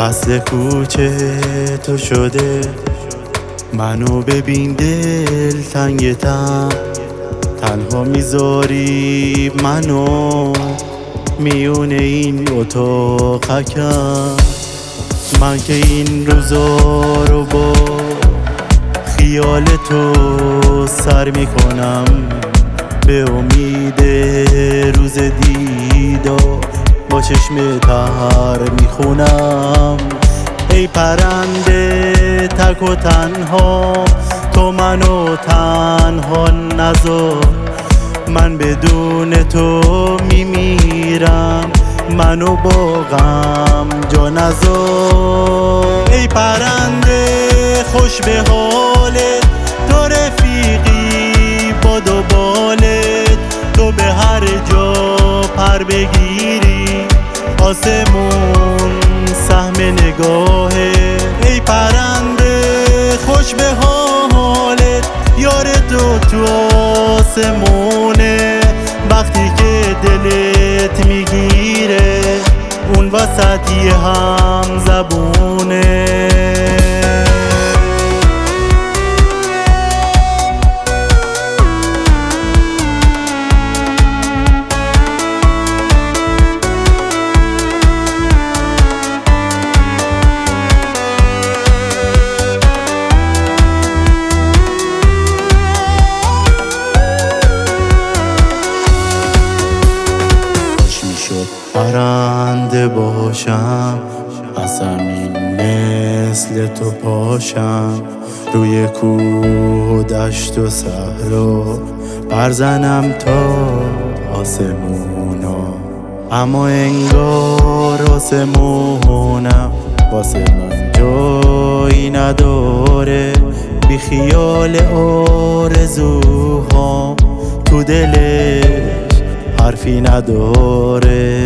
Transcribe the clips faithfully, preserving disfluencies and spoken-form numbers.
فصل کوچه تو شده، منو ببین دل تنگتم، تنها میذاری منو میون این اتاقکم. من که این روزا رو با خیال تو سر میکنم، به امید روز دیدار با چشم تر میخونم. ای پرنده تک و تنها، تو منو تنها نذار، من بدون تو میمیرم، منو با غم جا نذار. ای پرنده خوش به حالت، تو رفیقی با دو بالت، تو به هر جا پر بگیری آسمون سهم نگاهه. ای پرنده خوش به حالت، یار تو تو آسمونه، وقتی که دلت میگیره اون وسطی هم زبونه. پرنده باشم از زمین مثل تو پاشم، روی کوه و دشت و صحرا برزنم تا آسمونا، اما انگار آسمونم واسه من جایی نداره. بی خیال آرزوها تو دلش حرفی نداره.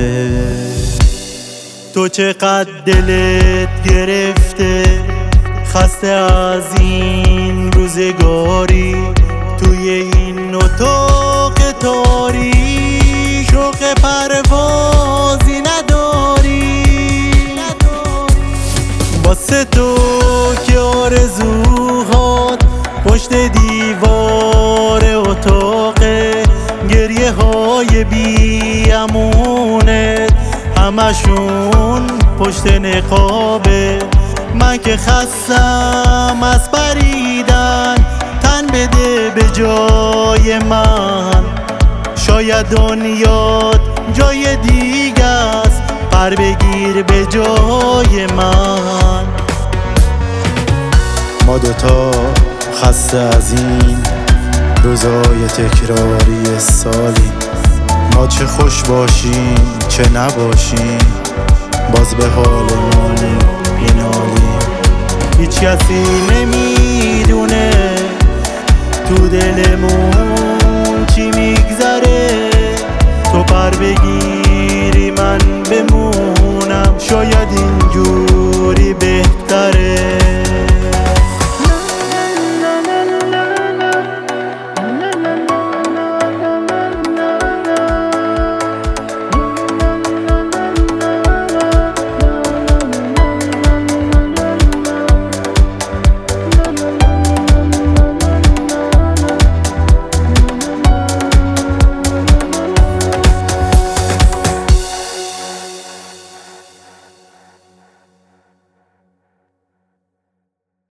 تو چقدر دلت گرفته، خسته از این روزگاری، توی این اتاق تاریک شوق پروازی نداری. واسه تو که آرزوهات پشت دیوار اتاقه، گریه های بی امونت همشون پشت نقابه. من که خستم از پریدن، تن بده به جای من، شاید دنیات جای دیگه است، پر بگیر به جای من. ما دوتا خسته از این روزای تکراری سالی، ما چه خوش باشیم چه نباشیم باز به حالمون مینالیم. هیچ کسی نمیدونه تو دلمون چی میگذره، تو پر بگیری من بمونم، شاید این